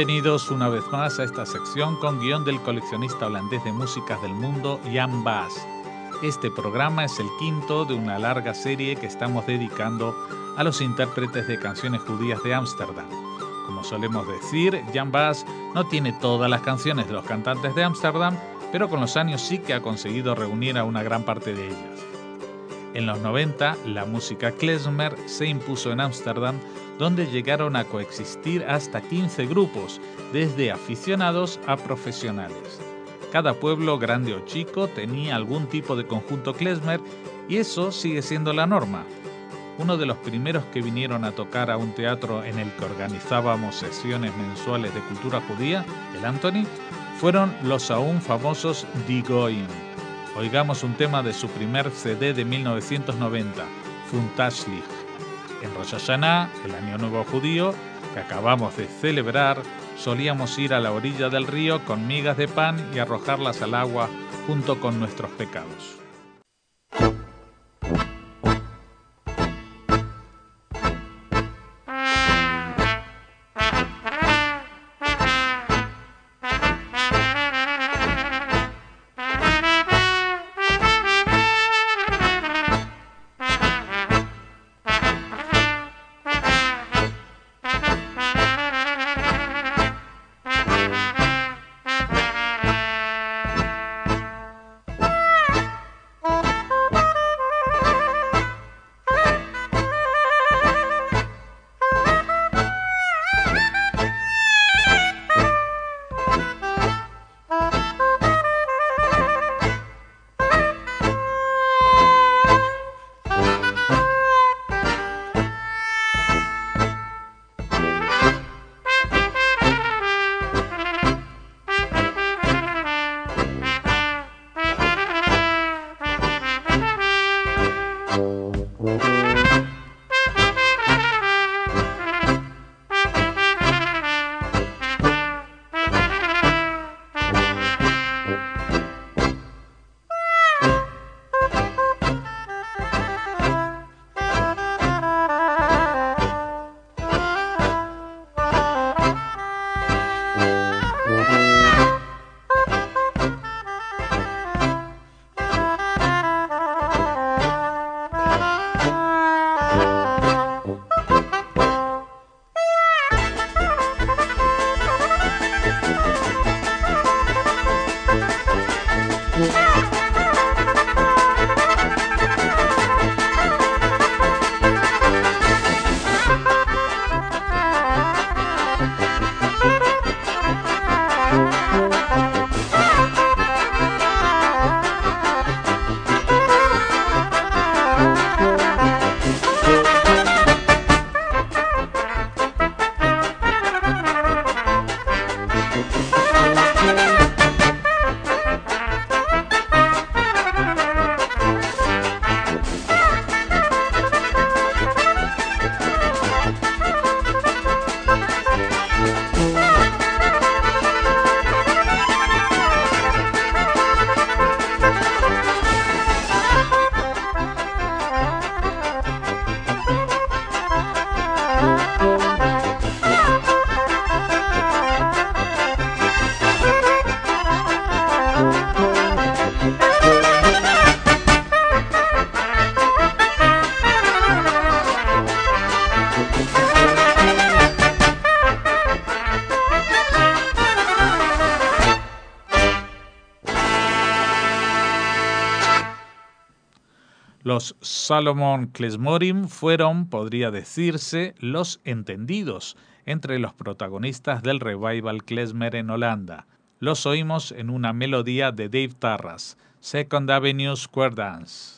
Bienvenidos una vez más a esta sección con guión del coleccionista holandés de músicas del mundo, Jan Baas. Este programa es el quinto de una larga serie que estamos dedicando a los intérpretes de canciones judías de Ámsterdam. Como solemos decir, Jan Baas no tiene todas las canciones de los cantantes de Ámsterdam, pero con los años sí que ha conseguido reunir a una gran parte de ellas. En los 90, la música klezmer se impuso en Ámsterdam, donde llegaron a coexistir hasta 15 grupos, desde aficionados a profesionales. Cada pueblo, grande o chico, tenía algún tipo de conjunto klezmer y eso sigue siendo la norma. Uno de los primeros que vinieron a tocar a un teatro en el que organizábamos sesiones mensuales de cultura judía, el Anthony, fueron los aún famosos Die Goyim. Oigamos un tema de su primer CD de 1990, Funtashlich. En Rosh Hashanah, el Año Nuevo Judío, que acabamos de celebrar, solíamos ir a la orilla del río con migas de pan y arrojarlas al agua junto con nuestros pecados. Los Salomon Klezmorim fueron, podría decirse, los entendidos entre los protagonistas del revival klezmer en Holanda. Los oímos en una melodía de Dave Tarras, Second Avenue Square Dance.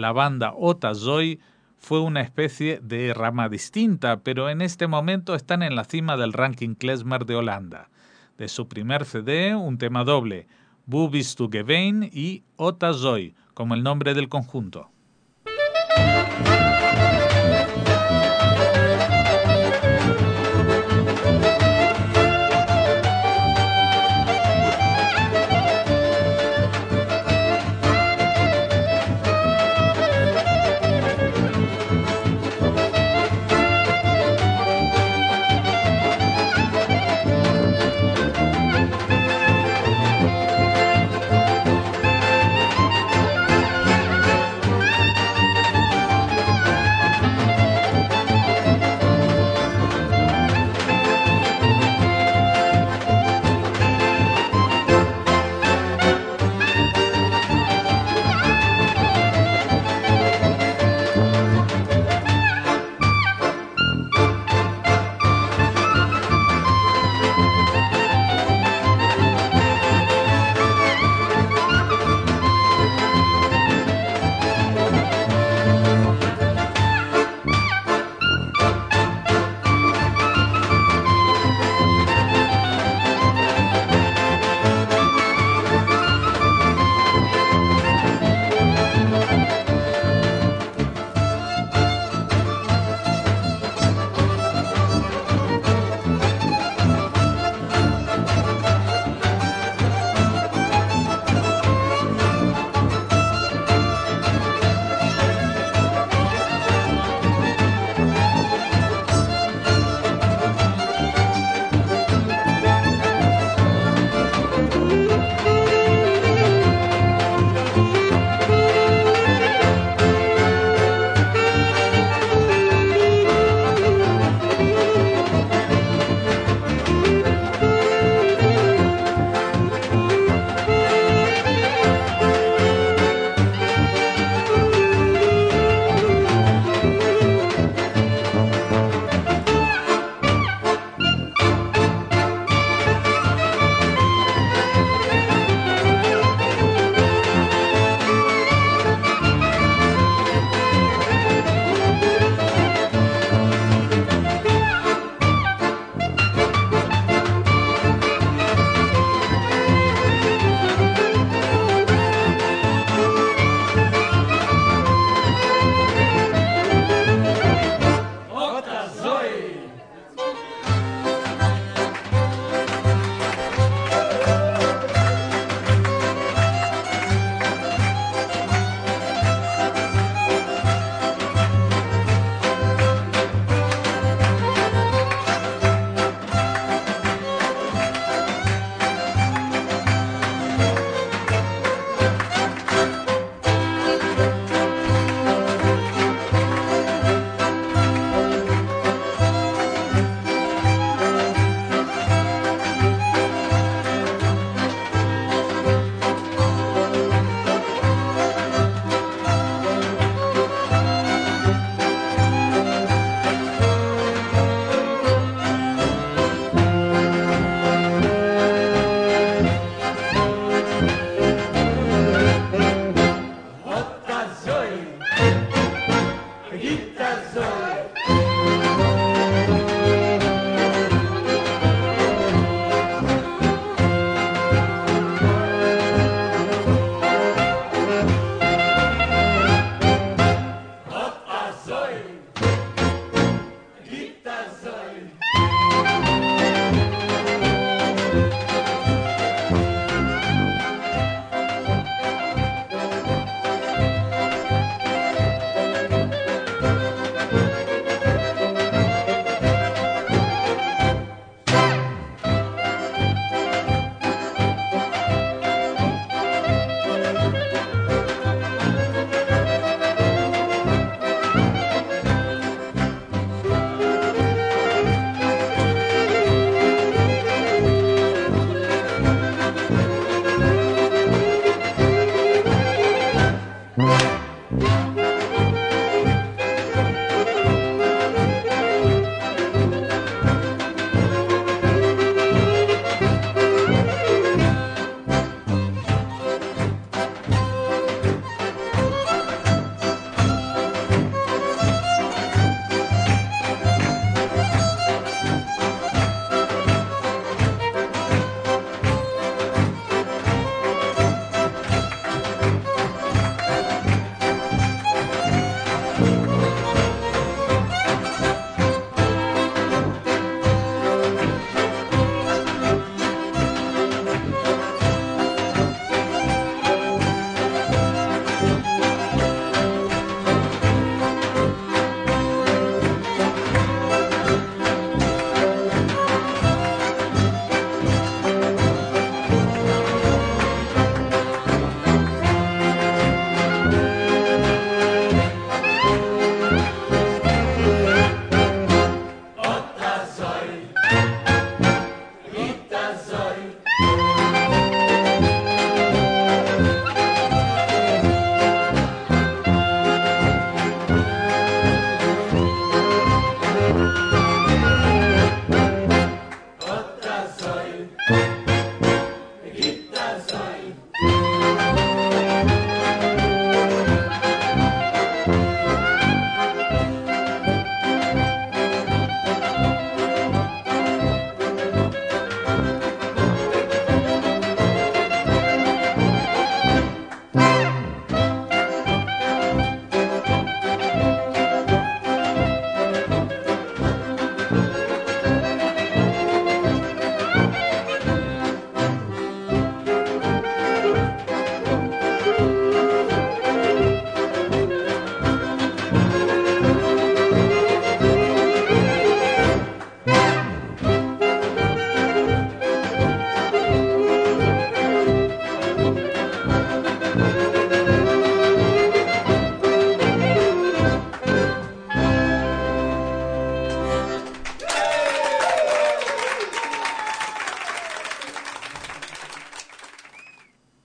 La banda Otazoy fue una especie de rama distinta, pero en este momento están en la cima del ranking klezmer de Holanda. De su primer CD, un tema doble, Boobies to Gewein y Otazoy, como el nombre del conjunto.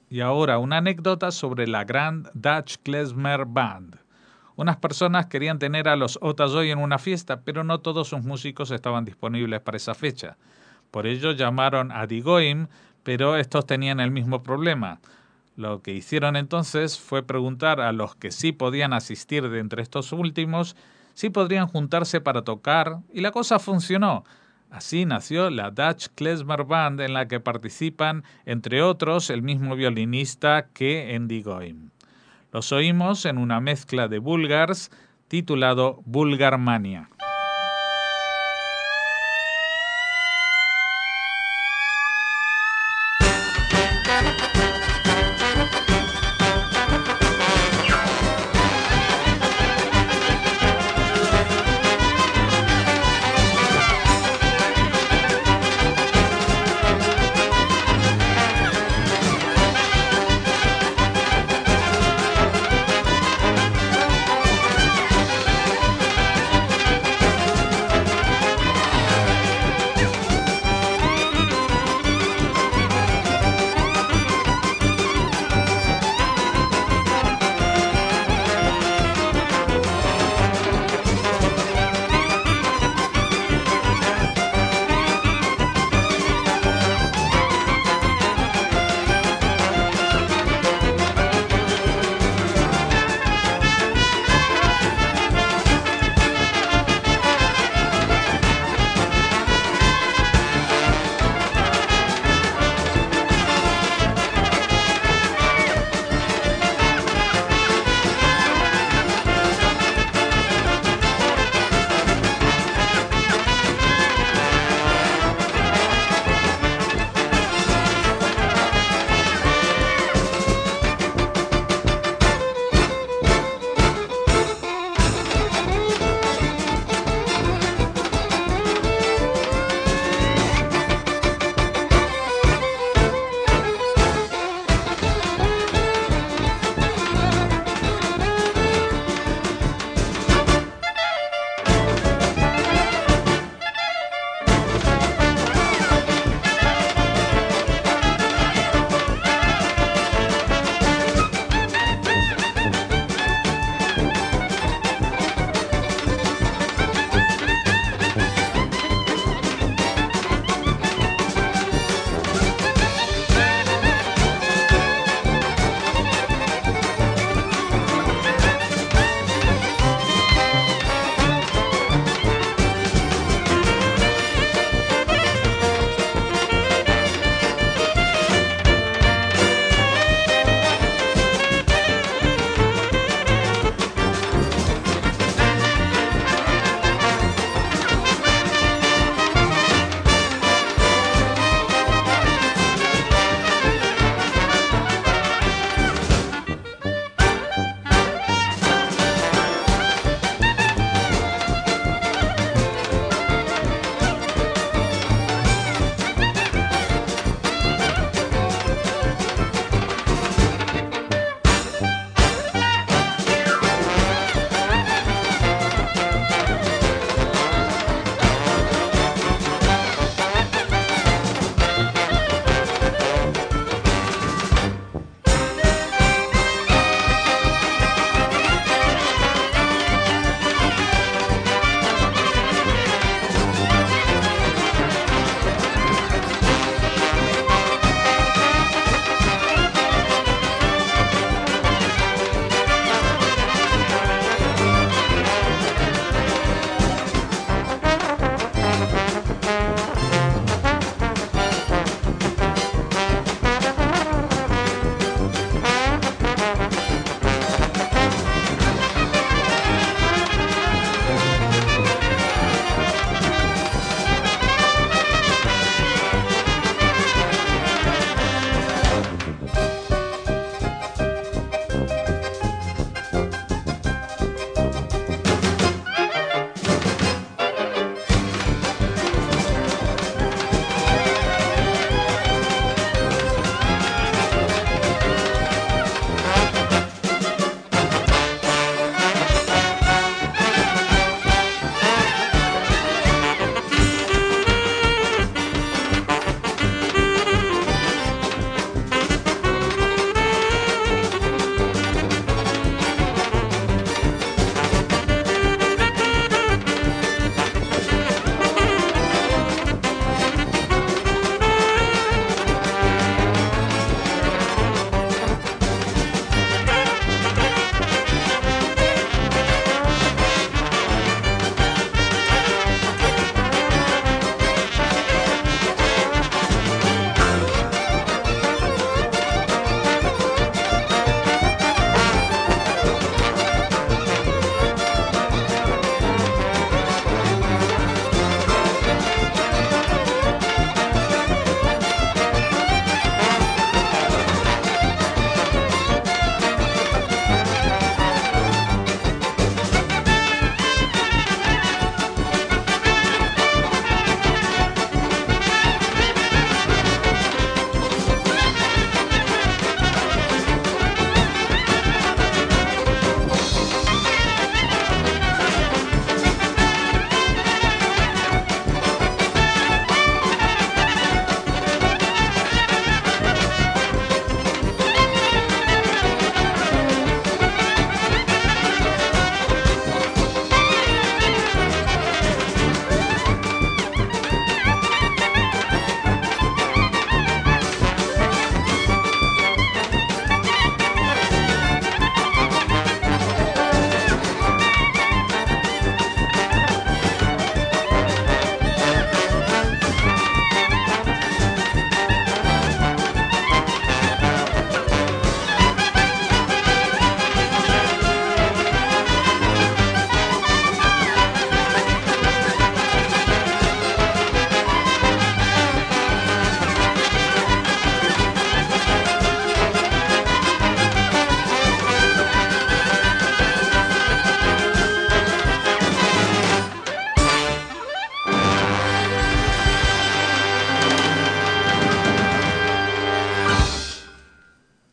Y ahora una anécdota sobre la Grand Dutch Klezmer Band. Unas personas querían tener a los Otajoy en una fiesta, pero no todos sus músicos estaban disponibles para esa fecha. Por ello llamaron a Die Goyim, pero estos tenían el mismo problema. Lo que hicieron entonces fue preguntar a los que sí podían asistir de entre estos últimos si podrían juntarse para tocar, y la cosa funcionó. Así nació la Dutch Klezmer Band, en la que participan, entre otros, el mismo violinista que en Die Goyim. Los oímos en una mezcla de Bulgars titulado Bulgarmania.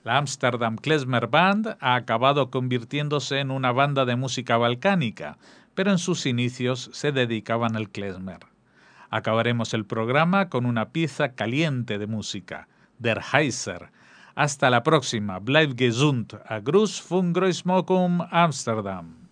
La Amsterdam Klezmer Band ha acabado convirtiéndose en una banda de música balcánica, pero en sus inicios se dedicaban al klezmer. Acabaremos el programa con una pieza caliente de música, Der Heiser. Hasta la próxima. Bleib gesund. A Gruß von Großmokum, Amsterdam.